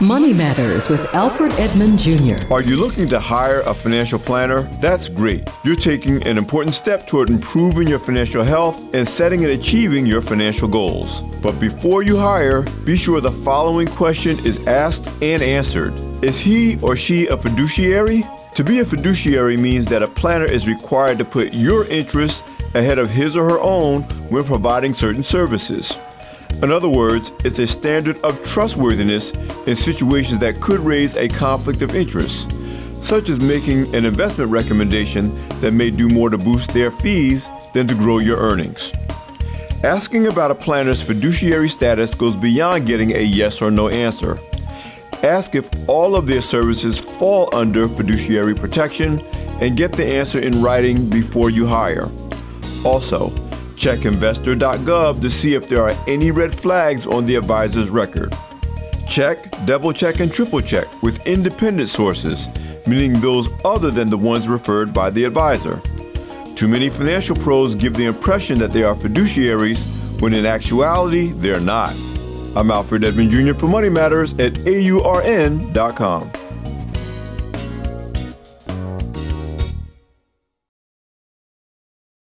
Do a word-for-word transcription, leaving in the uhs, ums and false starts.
Money Matters with Alfred Edmond Junior Are you looking to hire a financial planner? That's great. You're taking an important step toward improving your financial health and setting and achieving your financial goals. But before you hire, be sure the following question is asked and answered. Is he or she a fiduciary? To be a fiduciary means that a planner is required to put your interests ahead of his or her own when providing certain services. In other words, it's a standard of trustworthiness in situations that could raise a conflict of interest, such as making an investment recommendation that may do more to boost their fees than to grow your earnings. Asking about a planner's fiduciary status goes beyond getting a yes or no answer. Ask if all of their services fall under fiduciary protection and get the answer in writing before you hire. Also, check investor dot gov to see if there are any red flags on the advisor's record. Check, double check, and triple check with independent sources, meaning those other than the ones referred by the advisor. Too many financial pros give the impression that they are fiduciaries when in actuality they're not. I'm Alfred Edmond Junior for Money Matters at A U R N dot com.